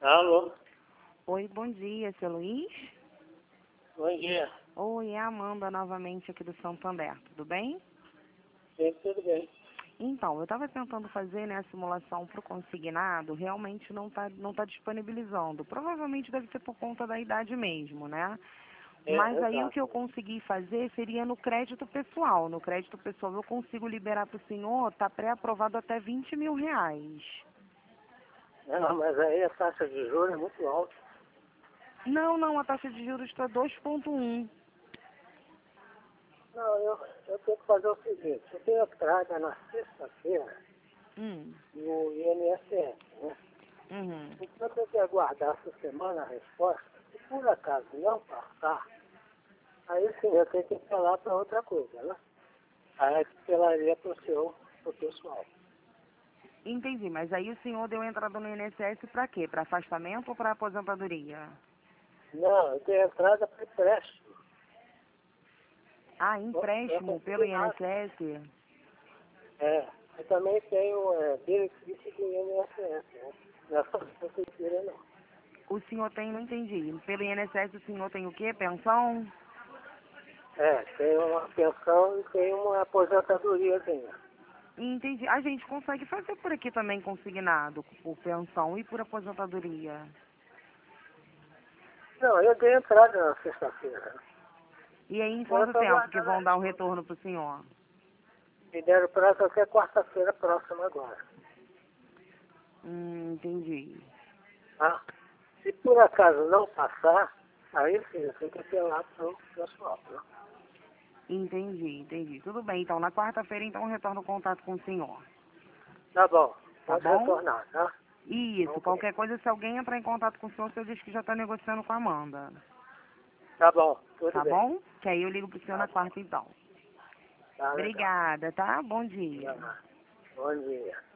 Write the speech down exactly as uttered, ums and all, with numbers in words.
Alô? Oi, bom dia, seu Luiz? Bom dia. Oi, é a Amanda novamente aqui do Santander, tudo bem? Sim, tudo bem. Então, eu estava tentando fazer, né, a simulação para o consignado, realmente não está não tá disponibilizando. Provavelmente deve ser por conta da idade mesmo, né? É, Mas aí o que eu exato. consegui fazer seria no crédito pessoal. No crédito pessoal eu consigo liberar para o senhor, está pré-aprovado até vinte mil reais. Não, mas aí a taxa de juros é muito alta. Não, não, a taxa de juros está dois ponto um. Não, eu, eu tenho que fazer o seguinte, eu tenho entrada na sexta-feira Hum, no I N S S, né? uhum. Então eu tenho que aguardar essa semana a resposta. Se por acaso não passar, aí sim eu tenho que apelar para outra coisa, né? Aí eu apelaria para o seu pro pessoal. Entendi, mas aí o senhor deu entrada no I N S S para quê? Para afastamento ou para aposentadoria? Não, eu tenho entrada para empréstimo. Ah, É empréstimo pelo consignado. I N S S? É, eu também tenho é, benefício do I N S S, né? Não é só prefeitura, não. O senhor tem, não entendi. Pelo I N S S o senhor tem o quê? Pensão? É, tem uma pensão e tem uma aposentadoriazinha. Entendi. A gente consegue fazer por aqui também consignado, por pensão e por aposentadoria. Não, eu dei entrada na sexta-feira. Né? E aí em Agora eu quanto estou tempo que aguardando a vão dar o resposta. retorno para o senhor? Me deram prazo até quarta-feira próxima agora. Hum, entendi. Tá? Se por acaso não passar, aí sim, eu tenho que apelar para o pessoal. Né? Entendi, entendi. Tudo bem, então na quarta-feira então eu retorno o contato com o senhor. Tá bom, Tá pode bom? retornar, tá? Isso, Ok. qualquer coisa, se alguém entrar em contato com o senhor, o senhor diz que já está negociando com a Amanda. Tá bom, tudo Tá bem. bom? Que aí eu ligo pro senhor Tá na bom. quarta, então. Tá legal. Obrigada, tá? Bom dia. Tá. Bom dia.